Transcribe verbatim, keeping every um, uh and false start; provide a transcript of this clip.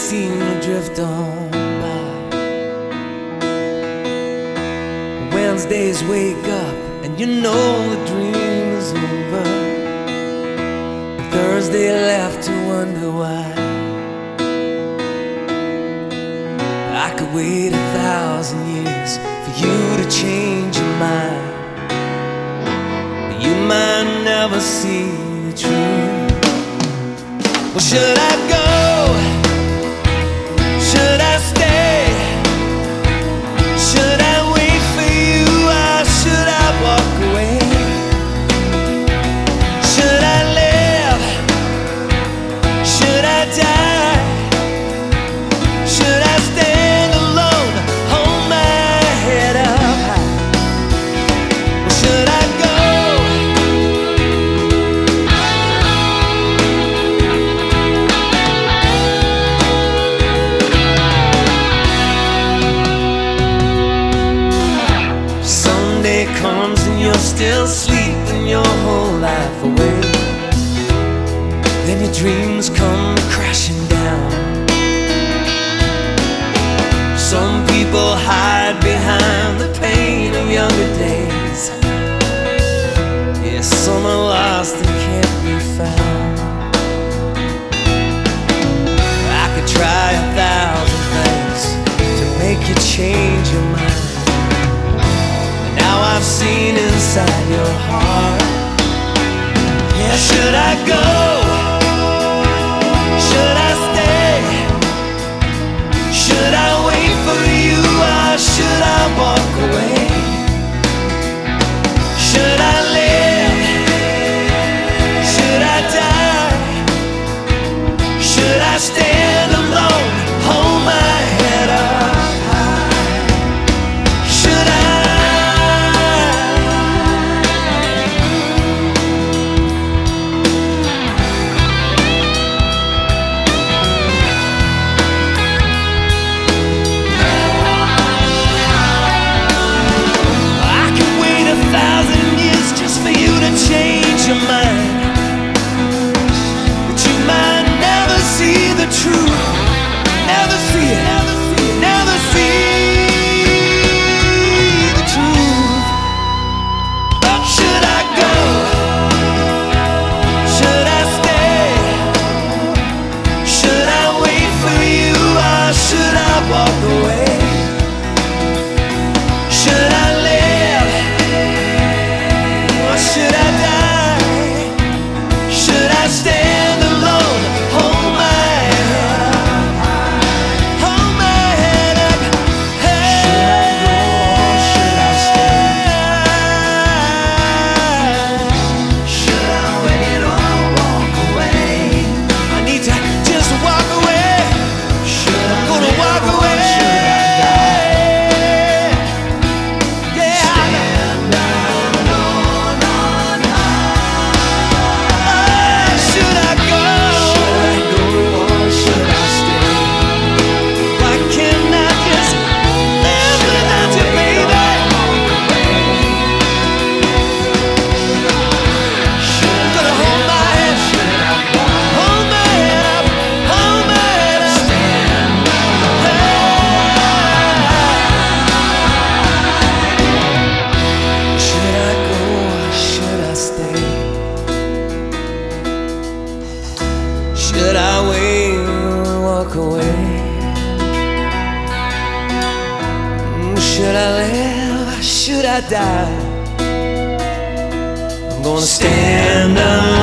seem to drift on by. Wednesdays wake up and you know the dream is over. Thursday left to wonder why. I could wait a thousand years for you to change your mind, but you might never see the truth. Well, should I go? Should I stay? Should I wait for you or should I walk away? Should I live? Should I die? Should I stand alone, hold my head up high? Or should I go? Sunday comes and you're still sleeping your whole life away. Then your dreams come crashing down. Some people hide behind the pain of younger days. Yeah, some are lost and can't be found. I could try a thousand things to make you change your mind, but now I've seen inside your heart. Yeah, should I go? Should I stay? Should I wait for you or should I walk away? Should I live? Should I die? Should I stand alone, hold my head up high? Should I? Change your mind, but you might never see the truth. Never see it, never see it, never see the truth. But should I go? Should I stay? Should I wait for you or should I walk away? Should I live or should I die? Should I stand alone, hold my head up, hold my head up? Hey. Should I go or should I stay? Should I wait or walk away? I need to just walk away. Should I gonna walk away? Should I die? Yeah. Stand alone on high. Should I go? Should I go or should I stay? Why can't I just live without you, baby? Should I gonna hold my head? Should I hold my head up? Hold my head up. Stand alone. Should I go or should I stay? Should I wait or walk away? Mm, Should I live? Should I die? I'm gonna stand up.